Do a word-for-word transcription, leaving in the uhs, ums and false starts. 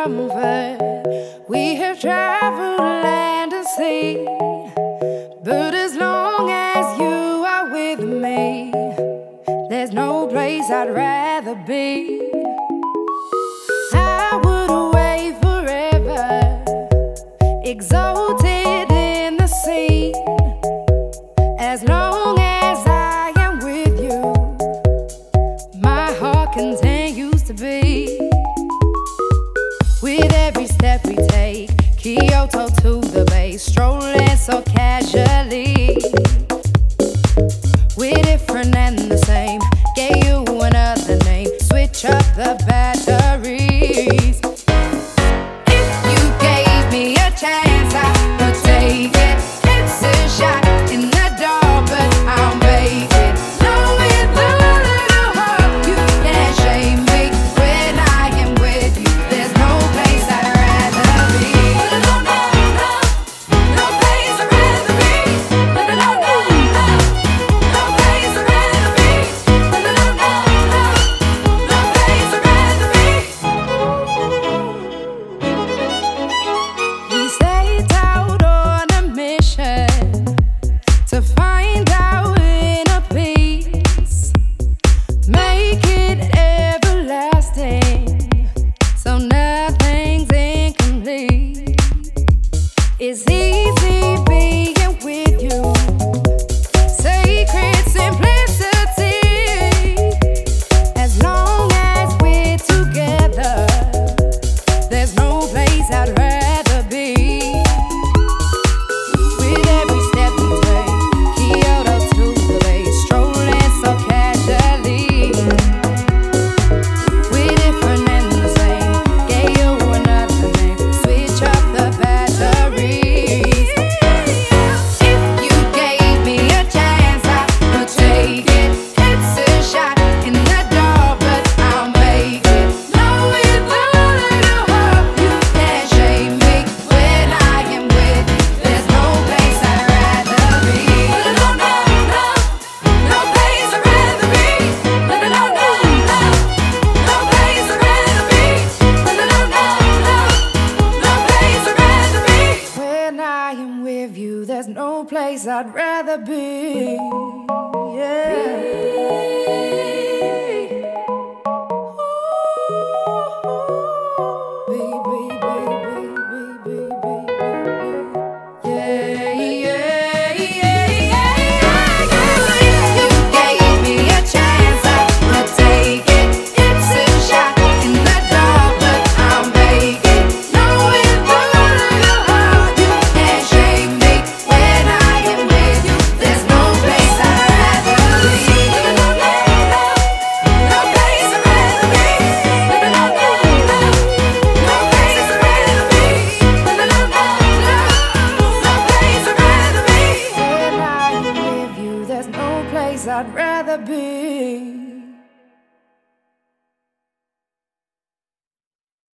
comfort. We have traveled land and sea, but as long as you are with me, there's no place I'd rather be. I would away forever, exalted in the sea. As long as I am with you, my heart continues to beat. With every step we take, Kyoto to the bay, strolling so casually. We're different and the same, gave you another name, switch up the batteries. If you gave me a chance, I would take it. It's a shot in the dark, but I'll make it. Knowing the little hope you can't shame me. When I am with you, there's no place I'd rather be. No, no, no, no place I'd rather be. No, no, no, no, no place I'd rather be. No, no, no, no, no place I'd rather be. We set out on a mission to find our inner peace, make it everlasting, so nothing's incomplete. It's easy being with you, sacred simplicity. As long as we're together, there's no place I'd rather be. With every step we take, Kyoto to the bay, strolling so casually. We're different and the same, gave you another name, switch up the batteries. If you gave me a chance, I would take it. It's a shot in the dark, but I'll make it. Knowing the little hope you can't shame me. When I am with you, there's no place I'd rather be. No, no, no, no place I'd rather be. No, no, no, no, no place I'd rather be. No, no, no, no, no place I'd rather be. When I am with you, there's no place I'd rather be. I'd rather be.